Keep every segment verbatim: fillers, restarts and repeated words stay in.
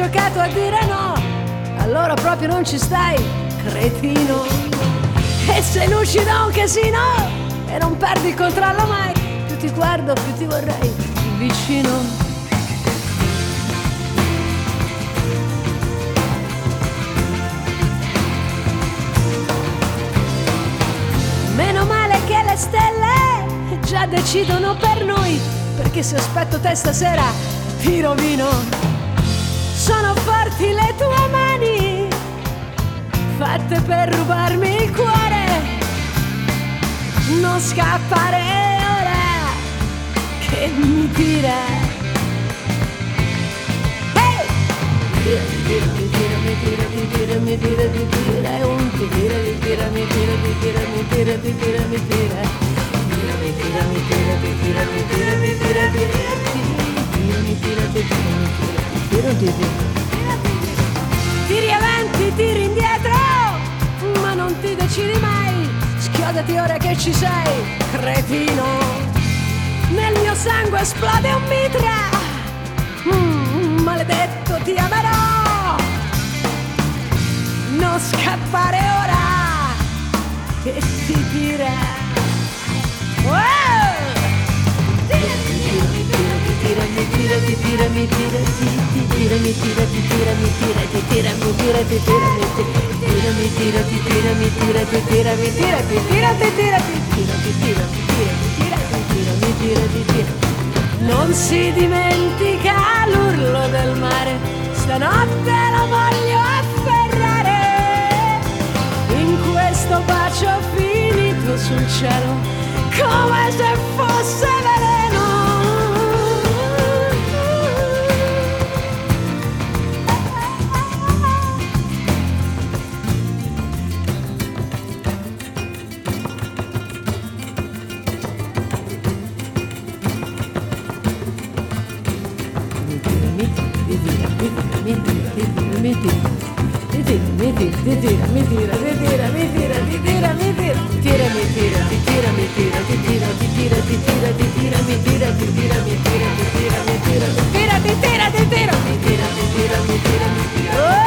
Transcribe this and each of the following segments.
giocato a dire no, allora proprio non ci stai, cretino. E sei lucido a un casino e non perdi il controllo mai, più ti guardo più ti vorrei vicino. Meno male che le stelle già decidono per noi, perché se aspetto te stasera ti rovino. Sono forti le tue mani, fatte per rubarmi il cuore. Non scappare ora che mi tira. Hey! Mi tira, mi tira, mi tira, mi tira, mi tira, mi tira, è un ti tira, mi tira, mi tira, mi tira, mi tira, mi tira, mi tira, mi tira, mi tira, mi tira, mi tira, mi tira, mi tira, mi tira, mi tira, mi tira, mi tira. Tiri avanti, tiri indietro, ma non ti decidi mai. Schiodati ora che ci sei, cretino. Nel mio sangue esplode un mitra. Mm, maledetto, ti amerò. Non scappare ora che ti tira. Wow! Tira, mi tira, mi tira, mi tira, ti tira, mi tira, ti tira, mi tira, ti tira, mi tira, ti tira, mi tira, mi tira, ti tira, mi tira, ti tira, mi tira, ti tira, ti tira, ti tira, ti tira, mi tira, mi tira, mi tira, mi tira, ti tira. Non si dimentica l'urlo del mare, stanotte lo voglio afferrare. In questo bacio finito sul cielo, come se fosse veleno. Mi tira, mi tira, mi tira, mi tira, mi tira, mi tira, mi tira, tira, mi tira, ti tira, mi tira, ti tira, ti tira, ti tira, ti tira, mi tira, ti tira, mi tira, ti tira, mi tira, ti tira, ti tira, ti tira, mi tira, ti tira, mi tira, mi tira.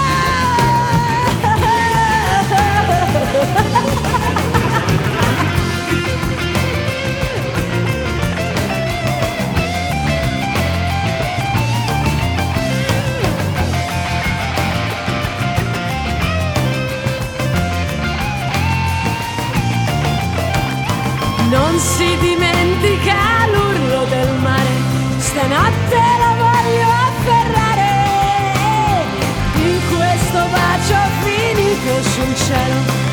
Non si dimentica l'urlo del mare, stanotte la voglio afferrare. In questo bacio finito sul cielo,